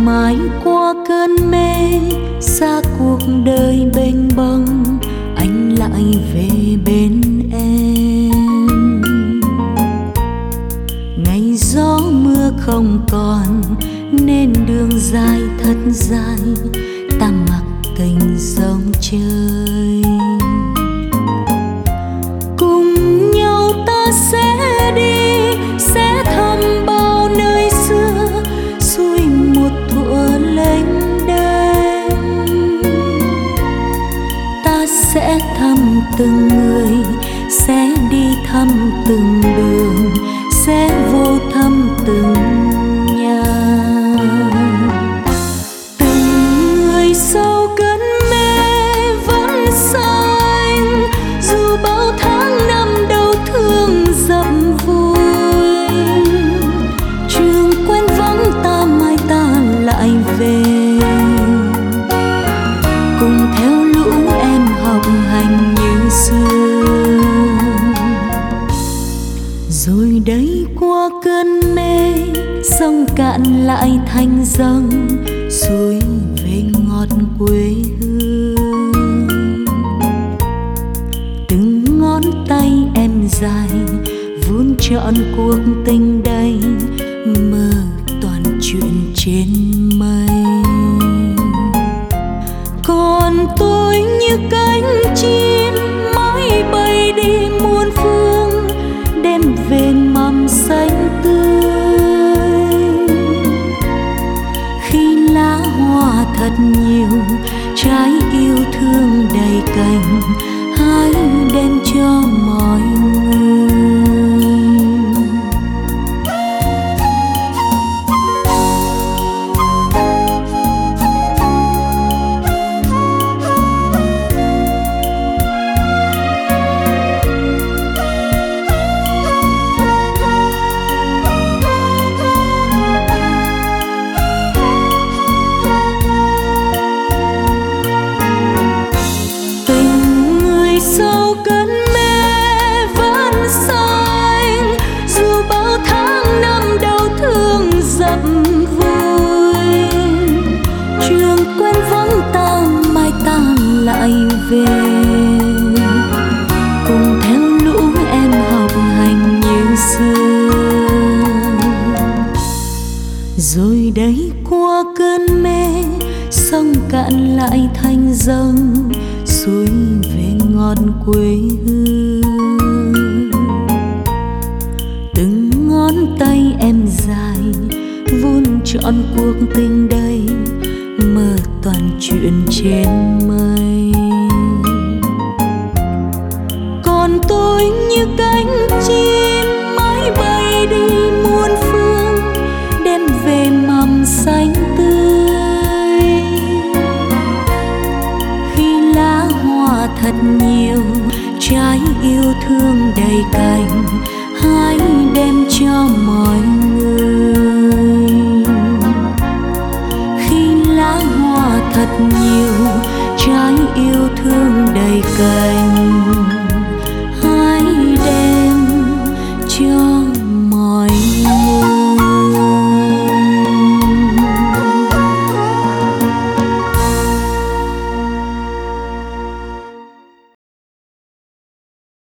mãi qua cơn mê, xa cuộc đời bênh bâng, anh lại về bên em. Ngày gió mưa không còn nên đường dài thật dài, ta mặc tình sông chơi. Cùng nhau ta sẽ đi, sẽ thăm bao nơi xưa, xuôi một thuở lênh đênh. Ta sẽ thăm từng người, sẽ đi thăm từng đường, sẽ vô thăm từng nhà. Từng người sau cơn mê vẫn xanh, dù bao tháng năm đau thương dậm vùi. Trường quen vắng ta mai ta lại về, cùng theo lũ em học hành như xưa. Rồi đây qua cơn mê, sông cạn lại thành dâng, suối về ngọt quê hương. Từng ngón tay em dài vun trọn cuộc tình đây, mơ toàn chuyện trên mây. Còn tôi như cánh chim mãi bay đi muôn phương, đem về mầm xanh tươi. Khi lá hoa thật nhiều, trái yêu thương đầy cành, hãy đem cho mọi người. Lại về cùng theo lũ em học hành như xưa. Rồi đây qua cơn mê, sông cạn lại thành dâng, suối về ngọt quê hương. Từng ngón tay em dài vun trọn cuộc tình đây, mơ toàn chuyện trên mây.